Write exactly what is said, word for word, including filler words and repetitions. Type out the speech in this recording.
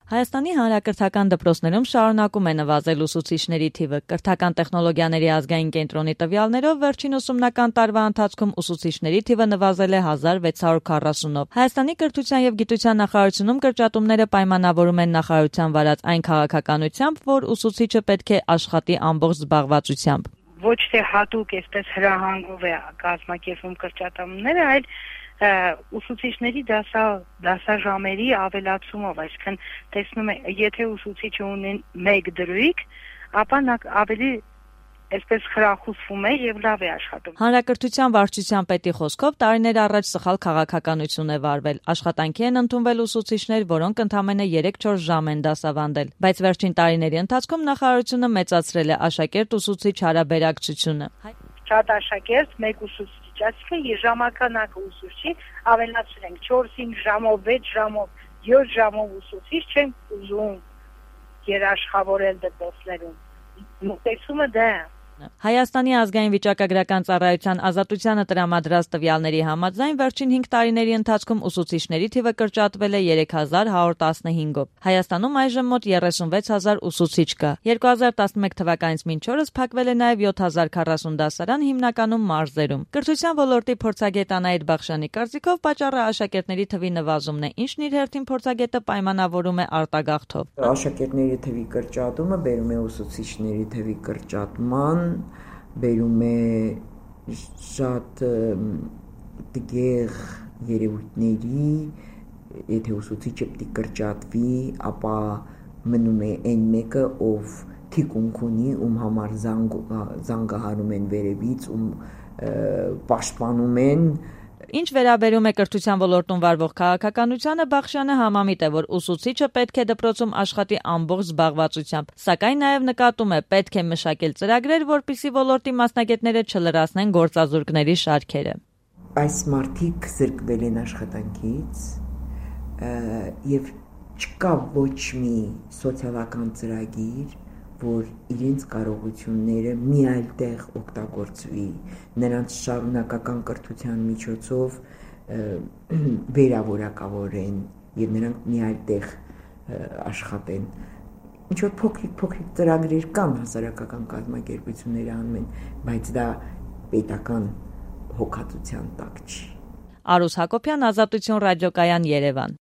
Հայաստանի հանրակրթական դպրոցներում շարունակում է նվազել ուսուցիչների թիվը։ Կրթական տեխնոլոգիաների ազգային կենտրոնի տվյալներով վերջին ուսումնական տարվա ընթացքում ուսուցիչների թիվը նվազել է հազար վեց հարյուր քառասունով։ Հայաստանի կրթության եւ գիտության նախարարությունում կրճատումները պայմանավորում են նախարարության վարած այն քաղաքականությամբ, որ ուսուցիչը պետք է աշխատի ամբողջ զբաղվածությամբ։ Ոչ թե հատուկ այսպես հրահանգով է կազմակերպում կրճատումները, այլ ուսուցիչների դասա դասաժամերի ավելացումով, այսինքն տեսնում է, եթե ուսուցիչը ունի մեկ դրույթ, ապա նա ավելի այսպես խրախուսվում է եւ լավ է աշխատում։ Հանրակրթության վարչության պետի խոսքով տարիներ առաջ սխալ քաղաքականություն է վարվել։ Աշխատանքի են ընդունվել ուսուցիչներ, որոնք ընդամենը երեք-չորս ժամ են դասավանդել, բայց վերջին տարիների ընթացքում նախարարությունը մեծացրել է աշակերտ-ուսուցիչ հարաբերակցությունը։ Շատ աշակերտ, մեկ ուսուցիչ, այսինքն ժամանականակը ուսուցչի ավելացրել ենք չորս-հինգ ժամով, վեց ժամով, յոթ ժամով ուսուցիչ չենք ուզում երաշխավորել դպրոցներում։ Մոտեցումը դա է։ Հայաստանի ազգային վիճակագրական ծառայության Ազատությանը տրամադրած տվյալների համաձայն վերջին հինգ տարիների ընթացքում ուսուցիչների թիվը կրճատվել է երեք հազար հարյուր տասնհինգով։ Հայաստանում այժմ մոտ երեսունվեց հազար ուսուցիչ կա։ երկու հազար տասնմեկ թվականից մինչ օրս փակվել է նաև յոթ հազար քառասուն դասարան, հիմնականում մարզերում։ Կրթության ոլորտի փորձագետ Անահիտ Բախշյանի կարծիքով պատճառը աշակերտների թվի նվազումն է, ինչն իր հերթին փորձագետը պայմանավորում է արտագաղթով։ Աշակերտների թվի կրճատումը բերում է ուսուցիչների թվի կրճատման, բերում է շատ տգեղ երևույթների, եթե ուսուցիչը պիտի կրճատվի, ապա մնում է այն մեկը, ով թիկունք ունի, ում համար զանգահարում են վերևից, ում պաշտպանում են։ Ինչ վերաբերում է կրթության ոլորտում վարվող քաղաքականությանը, Բախշյանը համամիտ է, որ ուսուցիչը պետք է դպրոցում աշխատի ամբողջ զբաղվածությամբ, սակայն նաև նկատում է, պետք է մշակել ծրագրեր, որպեսզի ոլորտի մասնագետները չլրացնեն գործազուրկների շարքերը։ Այս մարդիկ զրկվել են աշխատանքից եւ չկա ոչ մի սոցիալական ծրագիր, որ իրենց կարողությունները մի այլ տեղ օգտագործվի, նրանց շարունակական կրթության միջոցով վերավորակավորեն եւ նրանք մի այլ տեղ աշխատեն։ Ինչ որ փոքրիկ-փոքրիկ ծրագրեր կան, հասարակական կազմակերպությունները անում են, բայց դա պետական հոգատության տակ չի։ Արուս Հակոբյան, Ազատություն ռադիոկայան, Երևան։